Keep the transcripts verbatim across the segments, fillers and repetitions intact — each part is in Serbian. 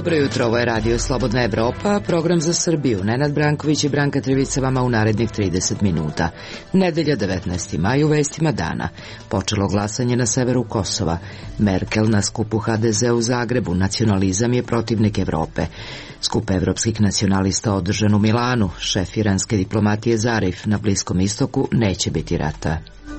Dobro jutro, ovo je Radio Slobodna Evropa, program za Srbiju. Nenad Branković i Branka Trivica vama u narednih trideset minuta. Nedelja devetnaesti maj u vestima dana. Počelo glasanje na severu Kosova. Merkel na skupu ha de ze u Zagrebu. Nacionalizam je protivnik Evrope. Skup evropskih nacionalista održan u Milanu. Šef iranske diplomatije Zarif, na Bliskom istoku neće biti rata.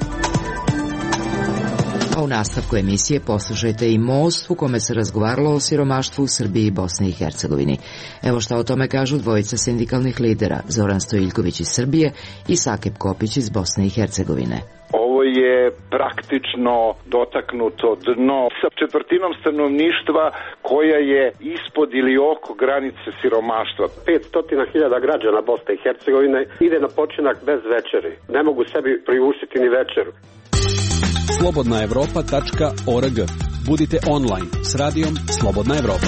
A u nastavku emisije poslušajte i Most u kome se razgovaralo o siromaštvu u Srbiji i Bosni i Hercegovini. Evo šta o tome kažu dvojica sindikalnih lidera, Zoran Stojiljković iz Srbije i Sakep Kopić iz Bosne i Hercegovine. Ovo je praktično dotaknuto dno sa četvrtinom stanovništva koja je ispod ili oko granice siromaštva. petsto hiljada građana Bosne i Hercegovine ide na počinak bez večeri. Ne mogu sebi priuštiti ni večeru. slobodna evropa tačka org. Budite online s radijom Slobodna Evropa.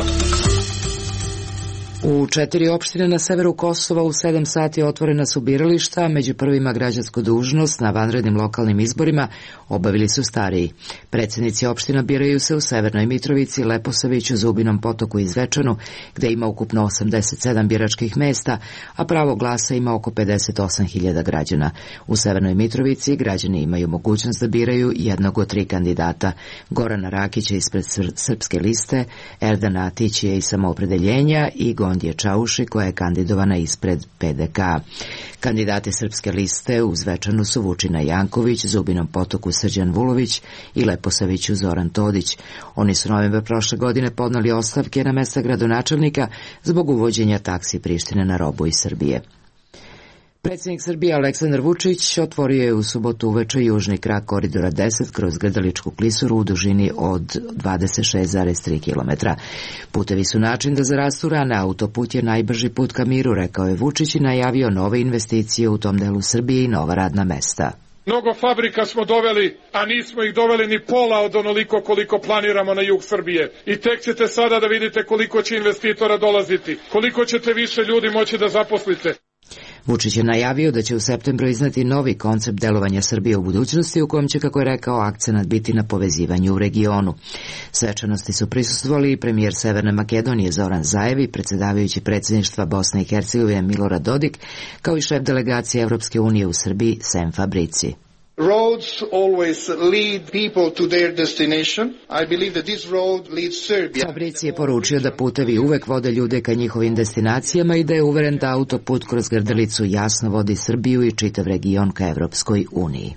U četiri opštine na severu Kosova u sedam sati otvorena su birališta, među prvima građansku dužnost na vanrednim lokalnim izborima obavili su stariji. Predsjednici opština biraju se u Severnoj Mitrovici, Leposaviću, Zubinom Potoku i Zvečanu, gde ima ukupno osamdeset sedam biračkih mesta, a pravo glasa ima oko pedeset osam hiljada građana. U Severnoj Mitrovici građani imaju mogućnost da biraju jednog od tri kandidata. Gorana Rakića ispred Srpske liste, Erdana Atić je iz Samoopredeljenja i Gondije Čauši koja je kandidovana ispred pe de ka. Kandidati Srpske liste u Zvečanu su Vučina Janković, Zubinom Potoku Srđan Vulović i Leposaviću Zoran Todić. Oni su novembra prošle godine podneli ostavke na mesta gradonačelnika zbog uvođenja taksi Prištine na robu iz Srbije. Predsjednik Srbije Aleksandar Vučić otvorio je u subotu uveče južni krak koridora deset kroz Grdeličku klisuru u dužini od dvadeset šest zarez tri kilometra. Putevi su način da zarastu rane, autoput je najbrži put ka miru, rekao je Vučić i najavio nove investicije u tom delu Srbije i nova radna mesta. Mnogo fabrika smo doveli, a nismo ih doveli ni pola od onoliko koliko planiramo na jug Srbije. I tek ćete sada da vidite koliko će investitora dolaziti, koliko ćete više ljudi moći da zaposlite. Vučić je najavio da će u septembru izneti novi koncept delovanja Srbije u budućnosti u kojem će, kako je rekao, akcenat biti na povezivanju u regionu. Svečanosti su prisustvovali i premijer Severne Makedonije Zoran Zaev i predsjedavajući predsjedništva Bosne i Hercegovine Milorad Dodik, kao i šef delegacije Evropske unije u Srbiji Sem Fabrici. Roads always lead people to their destination. I believe that this road leads Serbia. Fabrici je poručio da putevi uvek vode ljude ka njihovim destinacijama i da je uveren da autoput kroz Grdelicu jasno vodi Srbiju i čitav region ka Evropskoj uniji.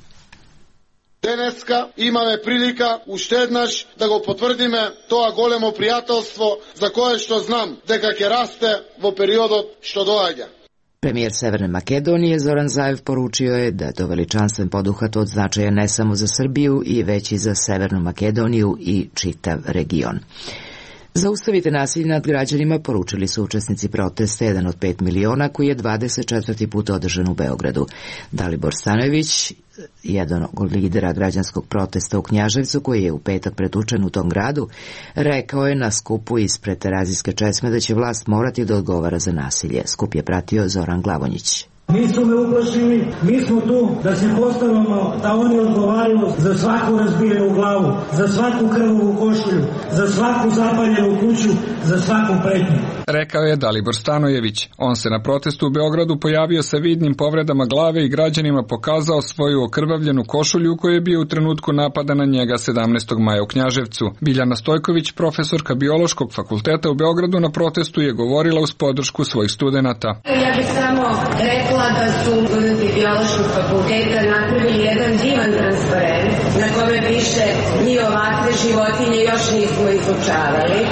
Денеска имаме прилика уште еднаш да го потврдиме тоа големо пријателство за кое што знам дека ќе расте во периодот што доаѓа. Premijer Severne Makedonije Zoran Zaev poručio je da je to veličanstven poduhvat od značaja ne samo za Srbiju i već i za Severnu Makedoniju i čitav region. Zaustavite nasilje nad građanima, poručili su učesnici protesta jedan od pet miliona koji je dvadeset četvrti put održan u Beogradu. Dalibor Stanojević, jedan od lidera građanskog protesta u Knjaževcu koji je u petak pretučen u tom gradu, rekao je na skupu ispred Terazijske česme da će vlast morati da odgovara za nasilje. Skup je pratio Zoran Glavonjić. Nisu me uplašili, mi smo tu da se postavimo da oni odgovaraju za svaku razbijenu glavu, za svaku krvavu košulju, za svaku zapaljenu kuću, za svaku pretnju. Rekao je Dalibor Stanojević. On se na protestu u Beogradu pojavio sa vidnim povredama glave i građanima pokazao svoju okrvavljenu košulju koju je bio u trenutku napada na njega sedamnaestog maja u Knjaževcu. Biljana Stojković, profesorka Biološkog fakulteta u Beogradu, na protestu je govorila uz podršku svojih studenata. Ja bih samo rekla da su studenti Biološkog fakulteta napravili jedan divan transparent na kome piše mi ovakve životinje još nismo izučavali.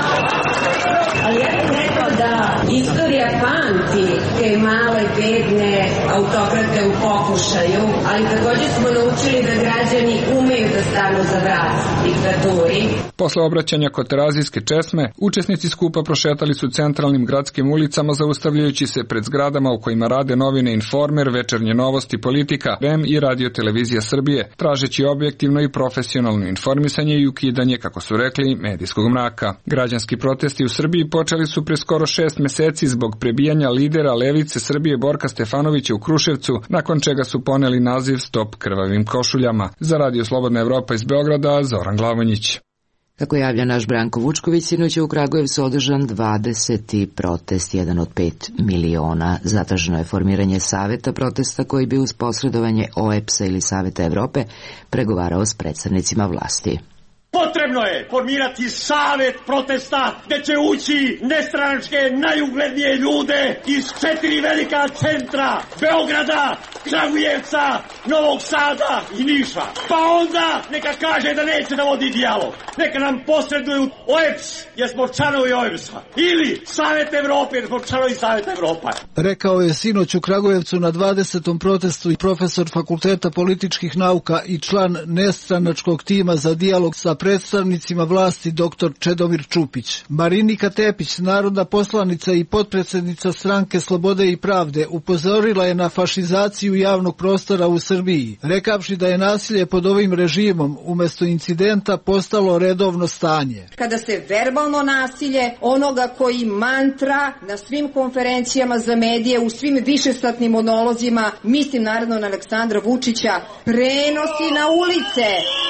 Ali ja bih rekao da istorija pamti te male, bedne autokrate u pokušaju, ali također smo naučili da građani umeju da stanu za vrat diktaturi. Posle obraćanja kod Terazijske česme, učesnici skupa prošetali su centralnim gradskim ulicama zaustavljajući se pred zgradama u kojima rade novine Informer, Večernje novosti, Politika, R E M i Radio Televizija Srbije, tražeći objektivno i profesionalno informisanje i ukidanje, kako su rekli, medijskog mraka. Građanski protesti u Srbiji počeli su pre skoro šest meseci zbog prebijanja lidera Levice Srbije Borka Stefanovića u Kruševcu, nakon čega su poneli naziv Stop krvavim košuljama. Za Radio Slobodna Evropa iz Beograda, Zoran Glavonjić. Kako javlja naš Branko Vučković, sinoć je u Kragujevcu održan dvadeseti protest, jedan od pet miliona. Zatraženo je formiranje saveta protesta koji bi uz posredovanje O E P S-a ili Saveta Evrope pregovarao s predstavnicima vlasti. Potrebno je formirati savet protesta gde će ući nestranačke najuglednije ljude iz četiri velika centra: Beograda, Kragujevca, Novog Sada i Niša. Pa onda neka kaže da neće da vodi dijalog. Neka nam posreduju O E P S jer smo članovi O E P S-a ili Savet Evrope jer smo članovi Saveta Evropa. Rekao je sinoć u Kragujevcu na dvadesetom protestu profesor Fakulteta političkih nauka i član nestranačkog tima za dijalog sa predstavnicima vlasti doktor Čedomir Čupić. Marinika Tepić, narodna poslanica i potpredsjednica Stranke Slobode i pravde, upozorila je na fašizaciju javnog prostora u Srbiji, rekavši da je nasilje pod ovim režimom umjesto incidenta postalo redovno stanje. Kada se verbalno nasilje onoga koji mantra na svim konferencijama za medije, u svim višesatnim monolozima, mislim naravno na Aleksandra Vučića, prenosi na ulice.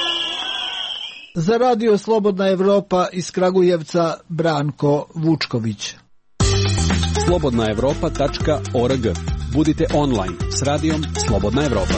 Za radio Slobodna Evropa iz Kragujevca, Branko Vučković. slobodna evropa tačka org. Budite online s radijom Slobodna Evropa.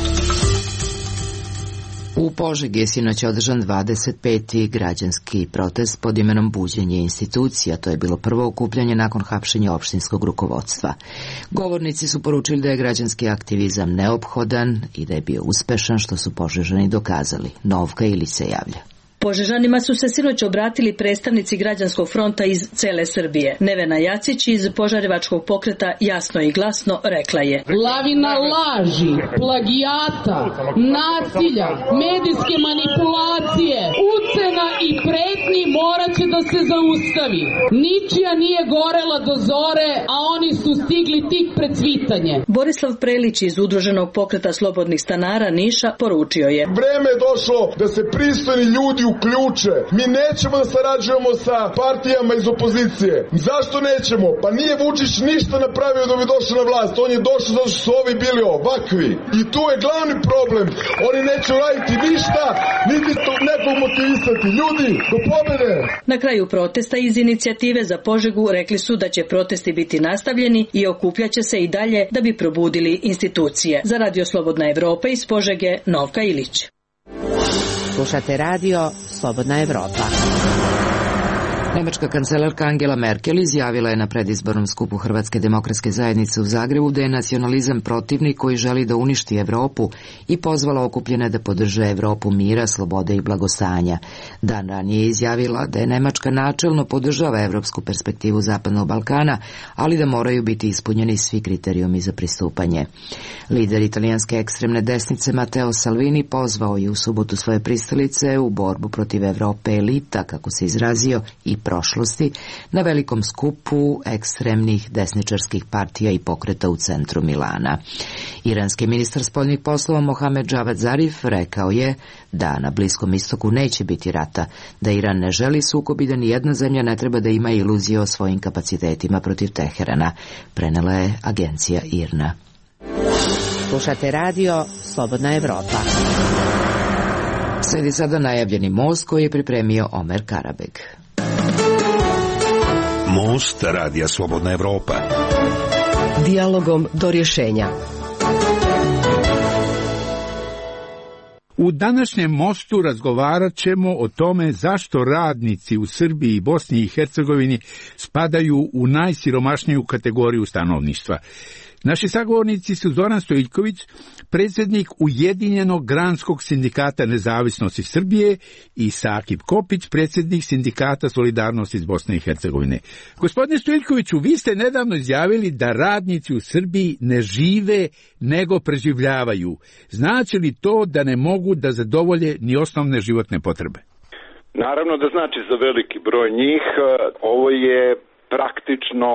U Požegi je sinoć održan dvadeset peti građanski protest pod imenom Buđenje institucija. To je bilo prvo okupljanje nakon hapšenja opštinskog rukovodstva. Govornici su poručili da je građanski aktivizam neophodan i da je bio uspešan, što su Požežani dokazali. Novka Ilić se javlja. Požežanima su se sinoć obratili predstavnici građanskog fronta iz cele Srbije. Nevena Jacić iz Požarevačkog pokreta jasno i glasno rekla je: lavina laži, plagijata, nasilja, medijske manipulacije, ucena i pretnji morat će da se zaustavi. Ničija nije gorela do zore, a oni su stigli tik pred cvitanje. Borislav Prelić iz Udruženog pokreta slobodnih stanara Niša poručio je: vreme je došlo da se pristojni ljudi uključe. Mi nećemo da sarađujemo sa partijama iz opozicije. Zašto nećemo? Pa nije Vučić ništa napravio da bi došao na vlast. On je došao zato što su ovi bili ovakvi. I tu je glavni problem. Oni neće raditi ništa, niti to nekog motivisati. Ljudi, do pobede! Na kraju protesta iz inicijative za Požegu rekli su da će protesti biti nastavljeni i okupljaće se i dalje da bi probudili institucije. Za Radio Slobodna Evropa iz Požege, Novka Ilić. Slušate radio Slobodna Evropa. Nemačka kancelarka Angela Merkel izjavila je na predizbornom skupu Hrvatske demokratske zajednice u Zagrebu da je nacionalizam protivnik koji želi da uništi Evropu i pozvala okupljene da podrže Evropu mira, slobode i blagostanja. Dan ranije je izjavila da je Nemačka načelno podržava evropsku perspektivu Zapadnog Balkana, ali da moraju biti ispunjeni svi kriterijumi za pristupanje. Lider italijanske ekstremne desnice Matteo Salvini pozvao je u subotu svoje pristalice u borbu protiv Evrope elita, kako se izrazio, i prošlosti na velikom skupu ekstremnih desničarskih partija i pokreta u centru Milana. Iranski ministar spoljnih poslova Mohamed Javad Zarif rekao je da na Bliskom istoku neće biti rata, da Iran ne želi sukob i da nijedna zemlja ne treba da ima iluzije o svojim kapacitetima protiv Teherana, prenela je agencija I R N A. Slušate radio Slobodna Evropa. Sledi sada najavljeni most koji je pripremio Omer Karabeg. Most radija Slobodna Evropa. Dijalogom do rješenja. U današnjem mostu razgovarat ćemo o tome zašto radnici u Srbiji i Bosni i Hercegovini spadaju u najsiromašniju kategoriju stanovništva. Naši sagovornici su Zoran Stojiljković, predsjednik Ujedinjenog granskog sindikata nezavisnosti Srbije, i Sakip Kopić, predsjednik sindikata Solidarnosti iz Bosne i Hercegovine. Gospodine Stojiljkoviću, vi ste nedavno izjavili da radnici u Srbiji ne žive nego preživljavaju. Znači li to da ne mogu da zadovolje ni osnovne životne potrebe? Naravno da znači za veliki broj njih. Ovo je praktično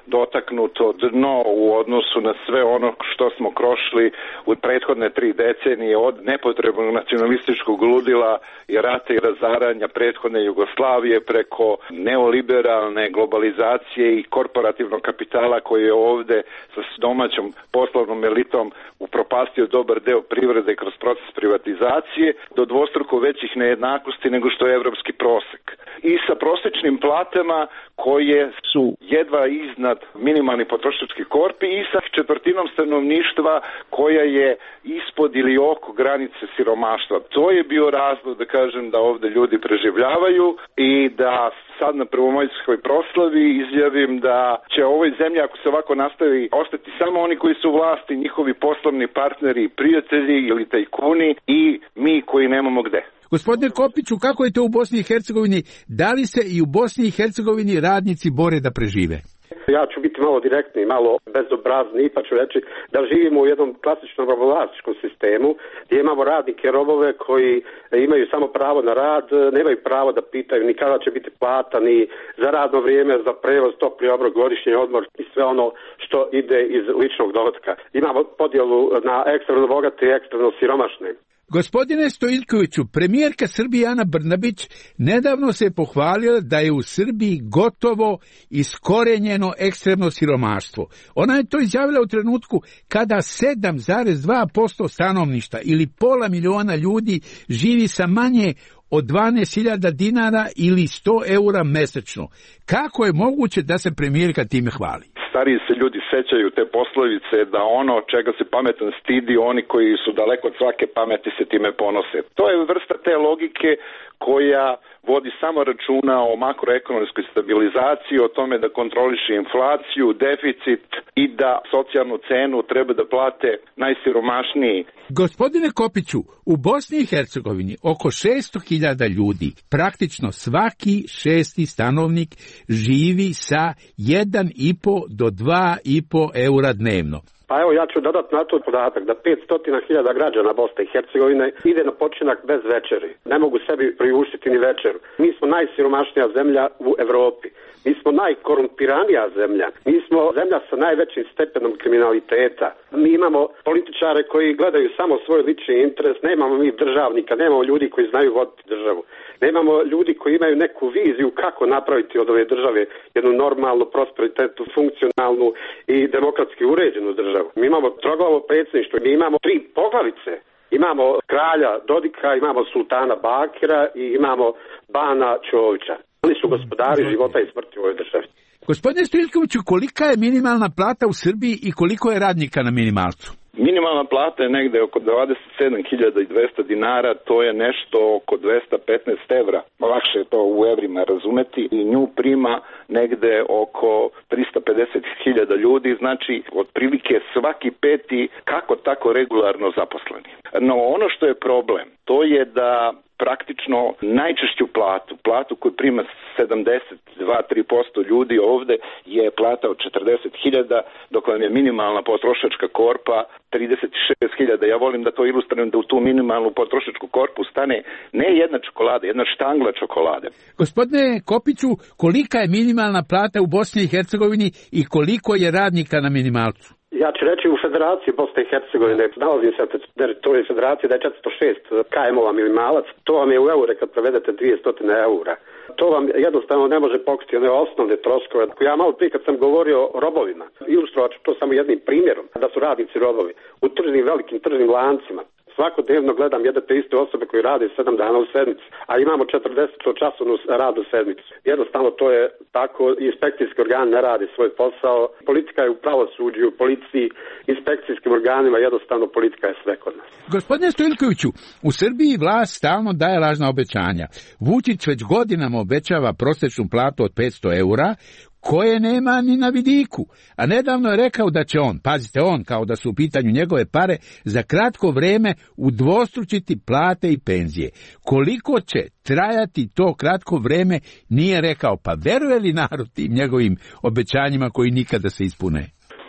dotaknuto dno u odnosu na sve ono što smo prošli u prethodne tri decenije od nepotrebnog nacionalističkog ludila i rata i razaranja prethodne Jugoslavije preko neoliberalne globalizacije i korporativnog kapitala koji je ovde sa domaćom poslovnom elitom upropastio dobar deo privrede kroz proces privatizacije do dvostruko većih nejednakosti nego što je evropski prosek. I sa prosečnim platama koje su jedva iznad minimalnih potrošačkih korpi i sa četvrtinom stanovništva koja je ispod ili oko granice siromaštva. To je bio razlog da kažem da ovde ljudi preživljavaju i da sad na prvomajskoj proslavi izjavim da će ovoj zemlji, ako se ovako nastavi, ostati samo oni koji su u vlasti, njihovi poslovni partneri, prijatelji ili tajkuni i mi koji nemamo gde. Gospodine Kopiću, kako je to u Bosni i Hercegovini? Da li se i u Bosni i Hercegovini radnici bore da prežive? Ja ću biti malo direktni, malo bezobrazni, pa ću reći da živimo u jednom klasičnom robovlasničkom sistemu gdje imamo radnike robove koji imaju samo pravo na rad, nemaju pravo da pitaju ni kada će biti plata, ni za radno vrijeme, za prevoz, topli obrok, godišnji odmor i sve ono što ide iz ličnog dohotka. Imamo podjelu na ekstremno bogate i ekstremno siromašne. Gospodine Stojiljkoviću, premijerka Srbije Ana Brnabić nedavno se pohvalila da je u Srbiji gotovo iskorenjeno ekstremno siromaštvo. Ona je to izjavila u trenutku kada sedam zarez dva posto stanovništva ili pola miliona ljudi živi sa manje od dvanaest hiljada dinara ili sto eura mesečno. Kako je moguće da se premijerka time hvali? Stariji se ljudi sećaju te poslovice da ono čega se pametan stidi, oni koji su daleko od svake pameti se time ponose. To je vrsta te logike koja vodi samo računa o makroekonomskoj stabilizaciji, o tome da kontroliše inflaciju, deficit i da socijalnu cenu treba da plate najsiromašniji. Gospodine Kopiću, u Bosni i Hercegovini oko šesto hiljada ljudi, praktično svaki šesti stanovnik živi sa jedan i po do dva i po eura dnevno. Pa evo ja ću dodati na to podatak da petsto hiljada građana Bosne i Hercegovine ide na počinak bez večeri. Ne mogu sebi priuštiti ni večeru. Mi smo najsiromašnija zemlja u Evropi. Mi smo najkorumpiranija zemlja. Mi smo zemlja sa najvećim stepenom kriminaliteta. Mi imamo političare koji gledaju samo svoj lični interes. Nemamo mi državnika, nemamo ljudi koji znaju voditi državu. Nemamo ljudi koji imaju neku viziju kako napraviti od ove države jednu normalnu, prosperitetnu, funkcionalnu i demokratski uređenu državu. Mi imamo troglavo predsjedništvo, mi imamo tri poglavice. Imamo kralja Dodika, imamo sultana Bakira i imamo bana Čovića. Oni su gospodari života i smrti u ovoj državi. Gospodine Stojiljkoviću, kolika je minimalna plata u Srbiji i koliko je radnika na minimalcu? Minimalna plata je negde oko dvadeset sedam hiljada dvesta dinara, to je nešto oko dvesta petnaest evra. Lakše je to u evrima razumeti i nju prima negde oko trista pedeset hiljada ljudi, znači otprilike svaki peti kako tako regularno zaposleni. No ono što je problem, to je da praktično najčešću platu, platu koju prima sedamdeset dva do tri posto ljudi ovde je plata od četrdeset hiljada, dok vam je minimalna potrošačka korpa trideset šest hiljada. Ja volim da to ilustrujem da u tu minimalnu potrošačku korpu stane ne jedna čokolada, jedna štangla čokolade. Gospodine Kopiću, kolika je minimalna plata u Bosni i Hercegovini i koliko je radnika na minimalcu? Ja ću reći u Federaciji Bosne i Hercegovine, nalazim se na teritoriji Federacije da je četiristo šest km-ova minimalac, to vam je u eure kad prevedete dvjesto eura. To vam jednostavno ne može pokriti one osnovne troškove. Ja malo prije kad sam govorio o robovima, ilustrovat ću to samo jednim primjerom, da su radnici robovi u tržnim, velikim tržnim lancima. Svakodnevno gledam jedne te iste osobe koji rade sedam dana u sedmici, a imamo četrdeset časovnu radnu sedmicu. Jednostavno to je tako, inspekcijski organ ne radi svoj posao, politika je u pravosuđu, u policiji, inspekcijskim organima, jednostavno politika je sve kod nas. Gospodine Stojiljkoviću, u Srbiji vlast stalno daje lažna obećanja. Vučić već godinama obećava prosječnu platu od petsto eura, koje nema ni na vidiku, a nedavno je rekao da će on, pazite on, kao da su u pitanju njegove pare, za kratko vreme udvostručiti plate i penzije. Koliko će trajati to kratko vreme, nije rekao, pa veruje li narod tim njegovim obećanjima koji nikada se ispune?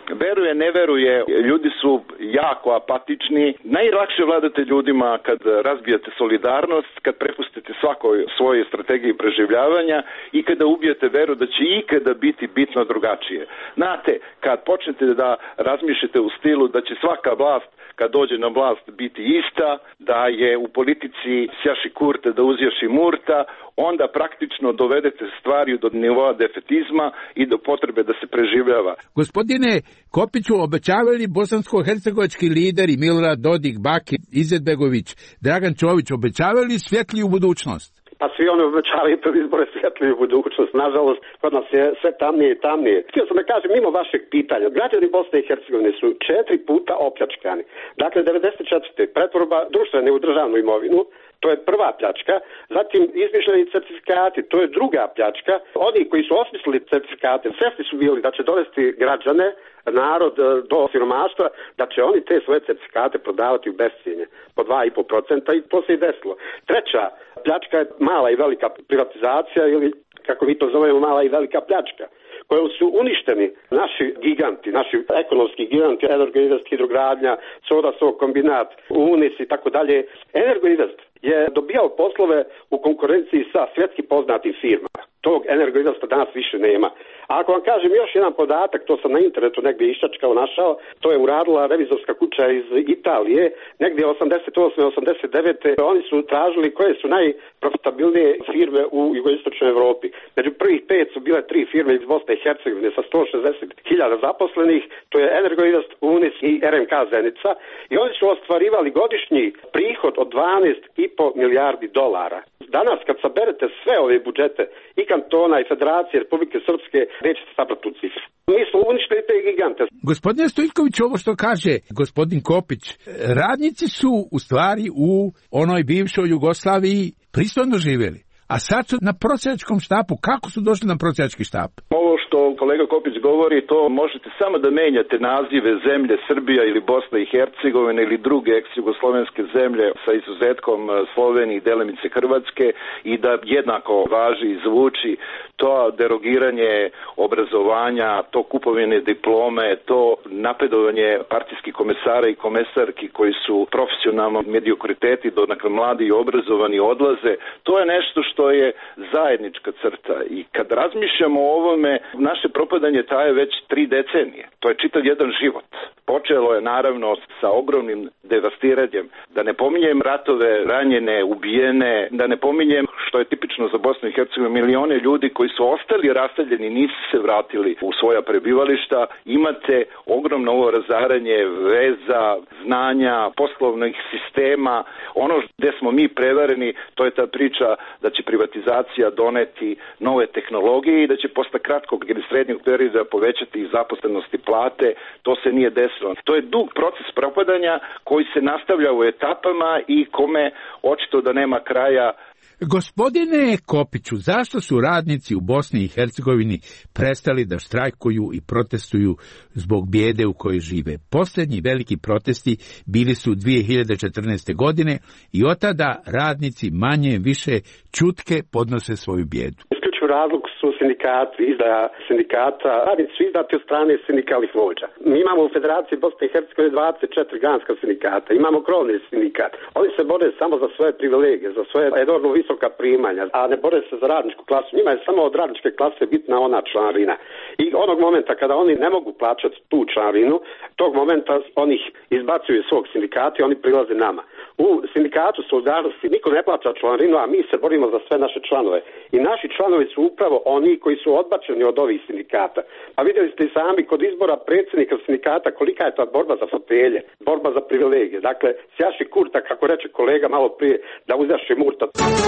veruje, ne veruje, ljudi su jako apatični. Najlakše vladate ljudima kad razbijate solidarnost, kad prepustite svakoj svojoj strategiji preživljavanja i kada ubijete veru da će ikada biti bitno drugačije. Znate, kad počnete da razmišljate u stilu da će svaka vlast kad dođe na vlast biti ista, da je u politici sjaši kurte da uzjaši murta, onda praktično dovedete stvari do nivoa defetizma i do potrebe da se preživljava. Gospodine Kopiću, obećavali bosansko-hercegovački lideri Milorad Dodik, Bakir Izetbegović, Dragan Čović, obećavali svjetliju budućnost? Pa svi oni obećavaju pred izbore svjetliju budućnost. Nažalost, kod nas je sve tamnije i tamnije. Htio sam da kažem, mimo vašeg pitanja, građani Bosne i Hercegovine su četiri puta opljačkani. Dakle, devedeset četvrte pretvorba društvene u državnu imovinu, to je prva pljačka, zatim izmišljeni certifikati, to je druga pljačka. Oni koji su osmislili certifikate, svjesni su bili da će dovesti građane, narod do siromaštva, da će oni te svoje certifikate prodavati u bescijenje po dva i po procenta i to se i desilo. Treća pljačka je mala i velika privatizacija ili, kako mi to zovemo, mala i velika pljačka, kojom su uništeni naši giganti, naši ekonomski giganti, Energoinvest, Hidrogradnja, Soda-Sok kombinat, Unis i tako dalje. Energoinvest je dobijao poslove u konkurenciji sa svjetski poznatim firmama. Tog Energoinvesta danas više nema. A ako vam kažem još jedan podatak, to sam na internetu negdje iščačkao, našao, to je uradila revizorska kuća iz Italije, negdje osamdeset osme osamdeset devete Oni su tražili koje su najprofitabilnije firme u jugoistočnoj Evropi. Među prvih pet su bile tri firme iz Bosne i Hercegovine sa sto šezdeset hiljada zaposlenih, to je Energoinvest, Unis i R M K Zenica, i oni su ostvarivali godišnji prihod od dvanaest i po milijardi dolara. Danas kad saberete sve ove budžete i kantona i Federacije Republike Srpske, nećete sabrati tu cifru. Mi smo uništili te gigante. Gospodine Stojković, ovo što kaže gospodin Kopić, radnici su u stvari u onoj bivšoj Jugoslaviji pristojno živjeli. A sad su na prosjačkom štapu. Kako su došli na prosjački štap? Ovo što kolega Kopić govori, to možete samo da menjate nazive zemlje Srbija ili Bosna i Hercegovina ili druge ex-jugoslovenske zemlje sa izuzetkom Slovenije i delimice Hrvatske i da jednako važi i zvuči to derogiranje obrazovanja, to kupovine diplome, to napredovanje partijskih komesara i komesarki koji su profesionalno mediokriteti, donakle mladi i obrazovani odlaze. To je nešto što što je zajednička crta i kad razmišljamo o ovome, naše propadanje traje već tri decenije. To je čitav jedan život. Počelo je naravno sa ogromnim devastiranjem, da ne pominjem ratove, ranjene, ubijene, da ne pominjem što je tipično za Bosnu i Hercegovinu, milione ljudi koji su ostali raseljeni, nisu se vratili u svoja prebivališta. Imate ogromno ovo razaranje veza, znanja, poslovnih sistema. Ono gde smo mi prevareni, to je ta priča da će privatizacija doneti nove tehnologije i da će posle kratkog ili srednjeg perioda povećati i zaposlenost i plate. To se nije desilo. To je dug proces propadanja koji se nastavlja u etapama i kome očito da nema kraja. Gospodine Kopiću, zašto su radnici u Bosni i Hercegovini prestali da štrajkuju i protestuju zbog bijede u kojoj žive? Posljednji veliki protesti bili su dvije hiljade četrnaeste. godine i od tada radnici manje više čutke podnose svoju bijedu. Razlog su sindikati, izdaja sindikata, radnici su izdati od strane sindikalnih vođa. Mi imamo u Federaciji Bosne i Hercegovine dvadeset četiri granska sindikata, imamo krovni sindikat. Oni se bore samo za svoje privilegije, za svoje enormno visoka primanja, a ne bore se za radničku klasu. Njima je samo od radničke klase bitna ona članarina. I onog momenta kada oni ne mogu plaćati tu članarinu, tog momenta oni ih izbacuju iz svog sindikata i oni prilaze nama. U sindikatu Solidarnosti niko ne plaća članarinu, a mi se borimo za sve naše članove. I naši članovi su upravo oni koji su odbačeni od ovih sindikata. Pa vidjeli ste i sami kod izbora predsjednika sindikata kolika je ta borba za fotelje, borba za privilegije. Dakle, sjaši kurta, kako reče kolega malo prije, da uzjaši murta.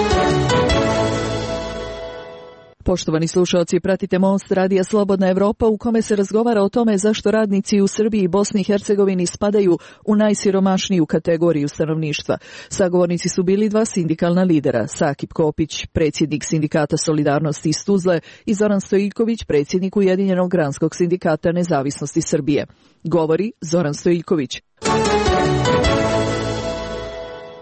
Poštovani slušalci, pratite Most radija Slobodna Evropa u kome se razgovara o tome zašto radnici u Srbiji i Bosni i Hercegovini spadaju u najsiromašniju kategoriju stanovništva. Sagovornici su bili dva sindikalna lidera, Sakip Kopić, predsjednik sindikata Solidarnosti iz Tuzle, i Zoran Stojiljković, predsjednik Ujedinjenog granskog sindikata Nezavisnosti Srbije. Govori Zoran Stojiljković.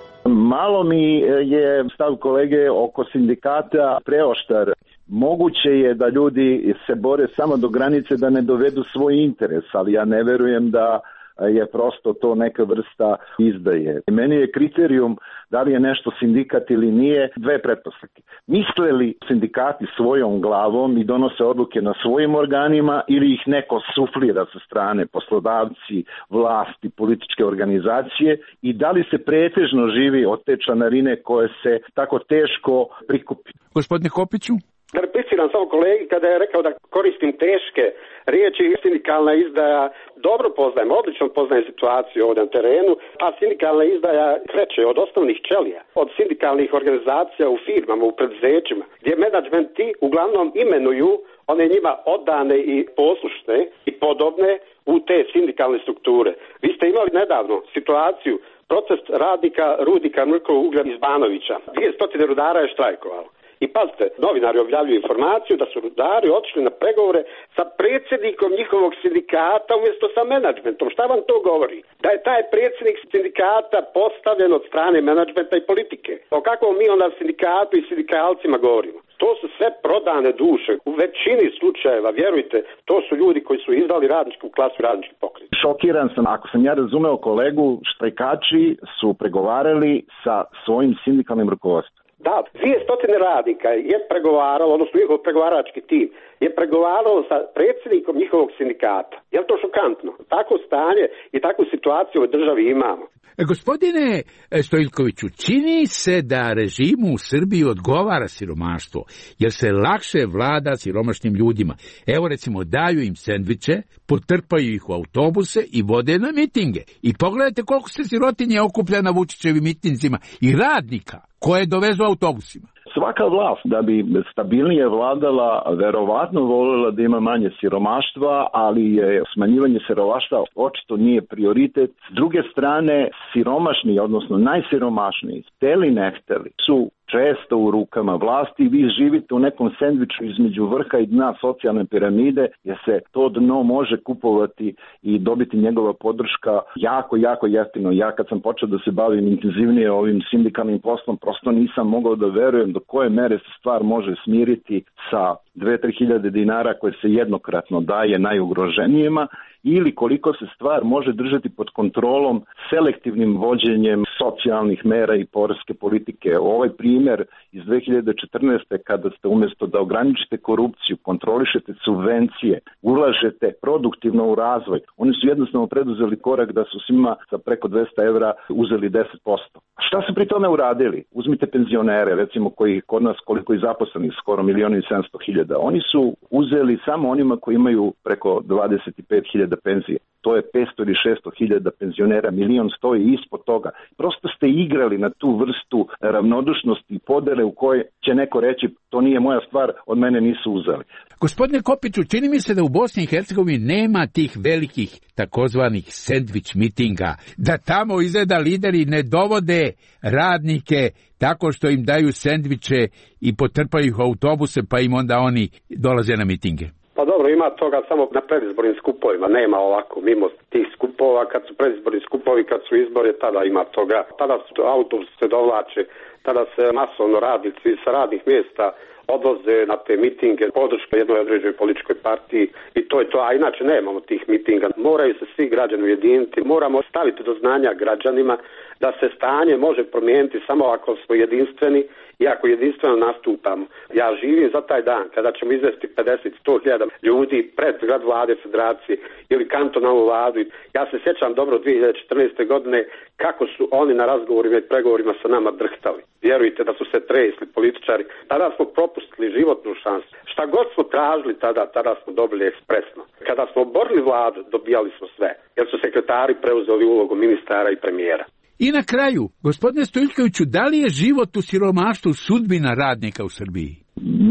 Malo mi je stav kolege oko sindikata preoštar. Moguće je da ljudi se bore samo do granice da ne dovedu svoj interes, ali ja ne verujem da je prosto to neka vrsta izdaje. Meni je kriterijum da li je nešto sindikat ili nije dve pretpostavke. Misle li sindikati svojom glavom i donose odluke na svojim organima ili ih neko suflira sa strane, poslodavci, vlasti, političke organizacije, i da li se pretežno živi od te članarine koje se tako teško prikupi. Gospodine Kopiću? Da repliciram samo kolegi kada je rekao da koristim teške riječi. Sindikalna izdaja, dobro poznajem, odlično poznajem situaciju ovdje na terenu, a sindikalna izdaja kreće od osnovnih ćelija, od sindikalnih organizacija u firmama, u preduzećima, gdje menadžmenti uglavnom imenuju one njima odane i poslušne i podobne u te sindikalne strukture. Vi ste imali nedavno situaciju, protest radnika Rudika Mrkovog uglja iz Banovića. dvije stotine rudara je štrajkovalo. I pazite, novinari objavljuju informaciju da su rudari otišli na pregovore sa predsjednikom njihovog sindikata umjesto sa menadžmentom. Šta vam to govori? Da je taj predsjednik sindikata postavljen od strane menadžmenta i politike. O kakvom mi onda sindikatu i sindikalcima govorimo? To su sve prodane duše. U većini slučajeva, vjerujte, to su ljudi koji su izdali radničku klasu, radnički pokret. Šokiran sam, ako sam ja razumeo kolegu, štrajkači su pregovarali sa svojim sindikalnim rukovodstvom. Da, dvije stotine radnika je pregovaralo, odnosno njihov pregovarački tim, je pregovaralo sa predsjednikom njihovog sindikata. Je li to šokantno? Tako stanje i takvu situaciju u državi imamo. Gospodine Stojiljkoviću, čini se da režimu u Srbiji odgovara siromaštvo, jer se lakše vlada siromašnim ljudima. Evo recimo, daju im sendviče, potrpaju ih u autobuse i vode na mitinge. I pogledajte koliko se sirotinje okuplja na Vučićevim mitinzima i radnika koje dovezu autobusima. Svaka vlast da bi stabilnije vladala verovatno voljela da ima manje siromaštva, ali je smanjivanje siromaštva očito nije prioritet. S druge strane, siromašni, odnosno najsiromašniji, hteli ne hteli, su često u rukama vlasti. Vi živite u nekom sendviču između vrha i dna socijalne piramide, jer se to dno može kupovati i dobiti njegova podrška jako, jako jeftino. Ja kad sam počeo da se bavim intenzivnije ovim sindikalnim poslom, prosto nisam mogao da verujem do koje mere se stvar može smiriti sa dve do tri hiljade dinara koje se jednokratno daje najugroženijima, ili koliko se stvar može držati pod kontrolom selektivnim vođenjem socijalnih mera i poreske politike. Ovaj primjer iz dve hiljade četrnaeste. kada ste umjesto da ograničite korupciju, kontrolišete subvencije, ulažete produktivno u razvoj, oni su jednostavno preduzeli korak da su svima sa preko dvesta evra uzeli deset posto. Šta su pri tome uradili? Uzmite penzionere, recimo koji kod nas koliko je zaposlenih, skoro milion i sedamsto hiljada. Oni su uzeli samo onima koji imaju preko dvadeset pet hiljada penzije. To je petsto ili šesto hiljada penzionera, milion stoji ispod toga. Prosto ste igrali na tu vrstu ravnodušnosti i podele u kojoj će neko reći to nije moja stvar, od mene nisu uzeli. Gospodine Kopiću, čini mi se da u Bosni i Hercegovini nema tih velikih takozvanih sendvič mitinga, da tamo izgleda lideri ne dovode radnike tako što im daju sendviče i potrpaju ih u autobuse, pa im onda oni dolaze na mitinge. Pa dobro, ima toga samo na predizbornim skupovima, nema ovako mimo tih skupova, kad su predizborni skupovi, kad su izbori, tada ima toga. Tada su autobusi se dovlače, tada se masovno radnici sa radnih mjesta odvoze na te mitinge, podrška jednoj određenoj političkoj partiji i to je to, a inače nemamo tih mitinga. Moraju se svi građani ujediniti, moramo staviti do znanja građanima da se stanje može promijeniti samo ako smo jedinstveni i ako jedinstveno nastupamo. Ja živim za taj dan kada ćemo izvesti pedeset do sto hiljada ljudi pred grad vlade federacije ili kantonalnu vladu. Ja se sjećam dobro dvije hiljade četrnaeste. godine kako su oni na razgovorima i pregovorima sa nama drhtali. Vjerujte da su se tresli političari. Tada smo propustili životnu šansu. Šta god smo tražili tada, tada smo dobili ekspresno. Kada smo oborili vladu, dobijali smo sve, jer su sekretari preuzeli ulogu ministara i premijera. I na kraju, gospodine Stojiljkoviću, da li je život u siromaštvu sudbina radnika u Srbiji?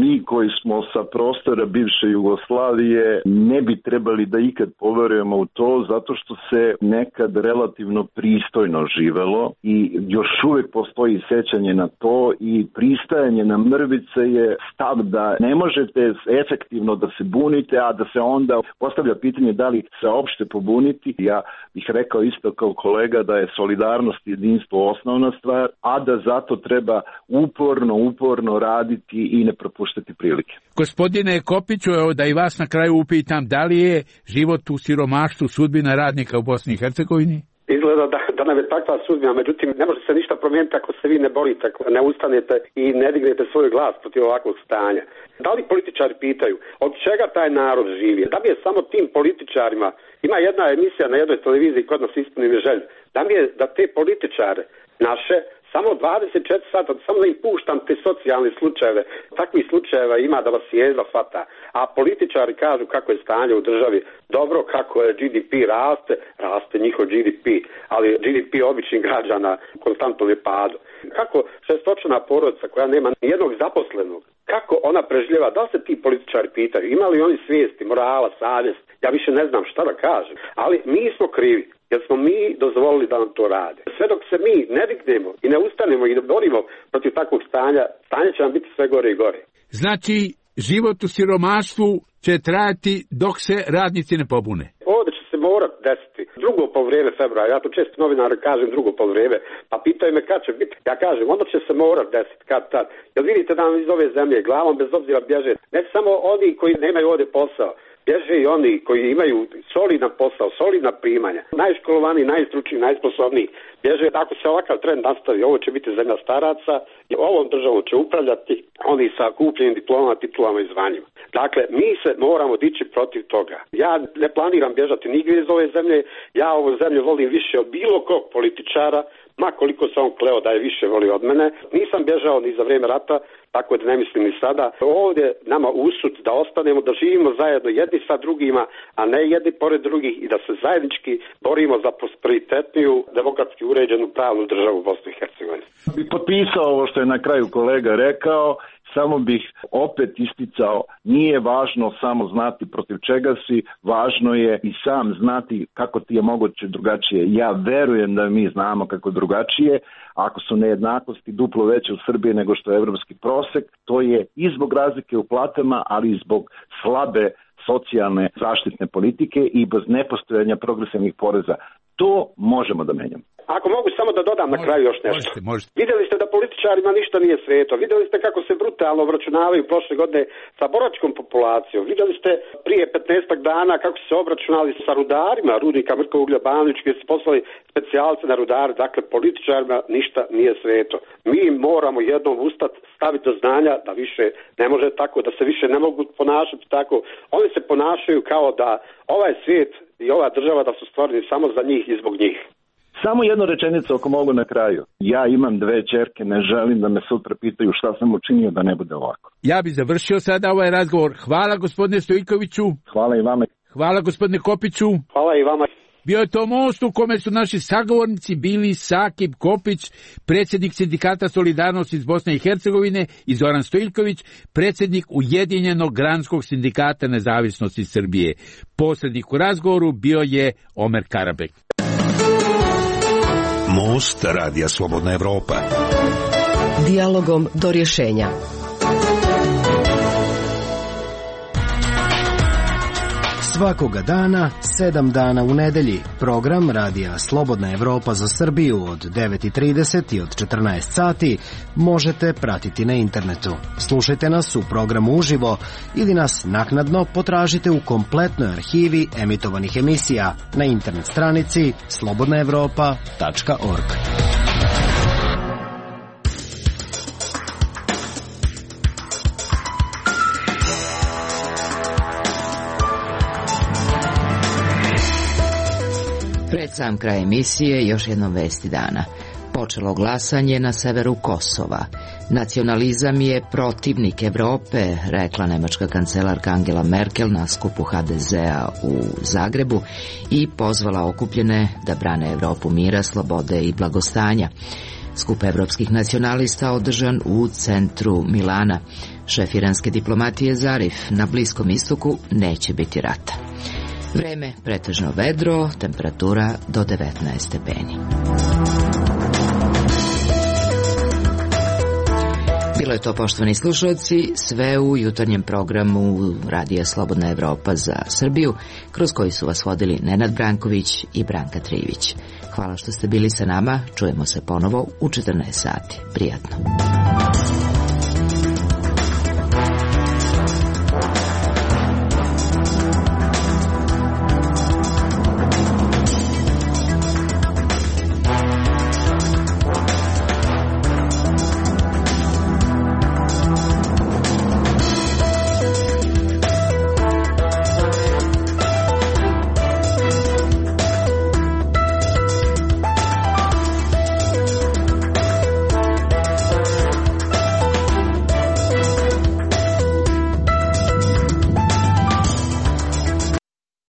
mi koji smo sa prostora bivše Jugoslavije ne bi trebali da ikad poverujemo u to, zato što se nekad relativno pristojno živelo i još uvek postoji sećanje na to i pristajanje na mrvice je stav da ne možete efektivno da se bunite, a da se onda postavlja pitanje da li se opšte pobuniti. Ja bih rekao isto kao kolega da je solidarnost i jedinstvo osnovna stvar, a da zato treba uporno, uporno raditi i ne propuštati prilike. Gospodine Kopiću, evo da i vas na kraju upitam, da li je život u siromaštvu sudbina radnika u Bosni i Hercegovini? Izgleda da, da nam je takva sudbina, međutim ne može se ništa promijeniti ako se vi ne borite, ako ne ustanete i ne dignete svoj glas protiv ovakvog stanja. Da li političari pitaju od čega taj narod živi? Da mi je samo tim političarima, ima jedna emisija na jednoj televiziji kod nas ispunim želju, da mi je da te političare naše samo dvadeset četiri sata, samo da im puštam te socijalne slučajeve. Takvih slučajeva ima da vas jedva fata. A političari kažu kako je stanje u državi dobro, kako je G D P raste, raste njihov G D P, ali G D P običnih građana konstantno je padu. Kako šestočlana porodica koja nema nijednog zaposlenog, kako ona preživljava, da se ti političari pitaju, ima li oni svijesti, morala, savjest, ja više ne znam šta da kažem, ali mi smo krivi. Jer smo mi dozvolili da nam to rade. Sve dok se mi ne dignemo i ne ustanemo i ne borimo protiv takvog stanja, stanje će nam biti sve gore i gore. Znači, život u siromaštvu će trajati dok se radnici ne pobune. Ovdje će se morat desiti drugo poluvrijeme februara. Ja to često novinari kažem drugo poluvrijeme, pa pitaju me kad će biti. Ja kažem, onda će se morat desiti kad tad. Jer vidite da nam iz ove zemlje glavom bez obzira bježe ne samo oni koji nemaju ovdje posao, bježe i oni koji imaju solidan posao, solidna primanja, najškolovani, najstručniji, najsposobniji. Bježe, ako se ovakav trend nastavi, ovo će biti zemlja staraca i ovom državom će upravljati oni sa kupljenim diplomama, titulama i zvanjima. Dakle, mi se moramo dići protiv toga. Ja ne planiram bježati nigdje iz ove zemlje, ja ovu zemlju volim više od bilo kog političara, ma koliko se on kleo da je više voli od mene. Nisam bježao ni za vrijeme rata, tako da ne mislim ni sada. Ovdje nama usud da ostanemo, da živimo zajedno jedni sa drugima, a ne jedni pored drugih i da se zajednički borimo za prosperitetniju, demokratski uređenu pravnu državu u Bosni i Hercegovini. Bih potpisao ovo što je na kraju kolega rekao, samo bih opet isticao, nije važno samo znati protiv čega si, važno je i sam znati kako ti je moguće drugačije. Ja verujem da mi znamo kako drugačije, ako su nejednakosti duplo veće u Srbiji nego što je evropski prosek, to je i zbog razlike u platama, ali i zbog slabe socijalne zaštitne politike i bez nepostojanja progresivnih poreza. To možemo da menjamo. Ako mogu samo da dodam na kraju još nešto. Možete, možete. Vidjeli ste da političarima ništa nije sveto. Vidjeli ste kako se brutalno obračunavaju prošle godine sa boračkom populacijom. Vidjeli ste prije petnaestak dana kako su se obračunali sa rudarima, rudnika Mrko Uglja Banović, gdje su poslali specijalce na rudare. Dakle, političarima ništa nije sveto. Mi moramo jednom ustat, staviti do znanja da više ne može tako, da se više ne mogu ponašati tako. Oni se ponašaju kao da ovaj svijet i ova država da su stvoreni samo za njih i zbog njih. Samo jednu rečenicu ako mogu na kraju. Ja imam dve ćerke, ne želim da me sutra pitaju šta sam učinio da ne bude ovako. Ja bih završio sada ovaj razgovor. Hvala gospodine Stojkoviću. Hvala i vama. Hvala gospodine Kopiću. Hvala i vama. Bio je to most u kome su naši sagovornici bili Sakib Kopić, predsjednik Sindikata Solidarnosti iz Bosne i Hercegovine, i Zoran Stojković, predsjednik Ujedinjenog granskog sindikata Nezavisnosti Srbije. Posrednik u razgovoru bio je Omer Karabek. Most Radija Slobodna Evropa. Dijalogom do rješenja. Svakoga dana, sedam dana u nedelji, program Radija Slobodna Evropa za Srbiju od devet i trideset i od četrnaest sati možete pratiti na internetu. Slušajte nas u programu uživo ili nas naknadno potražite u kompletnoj arhivi emitovanih emisija na internet stranici slobodna evropa tačka org. Pred sam kraj emisije još jednom vesti dana. Počelo glasanje na severu Kosova. Nacionalizam je protivnik Evrope, rekla nemačka kancelarka Angela Merkel na skupu ha de zea u Zagrebu i pozvala okupljene da brane Evropu mira, slobode i blagostanja. Skup evropskih nacionalista održan u centru Milana. Šef iranske diplomatije Zarif: na Bliskom istoku neće biti rata. Vreme pretežno vedro, temperatura do devetnaest stepeni. Bilo je to, poštovani slušalci, sve u jutarnjem programu Radija Slobodna Evropa za Srbiju, kroz koji su vas vodili Nenad Branković i Branka Trivić. Hvala što ste bili sa nama, čujemo se ponovo u četrnaest sati. Prijatno.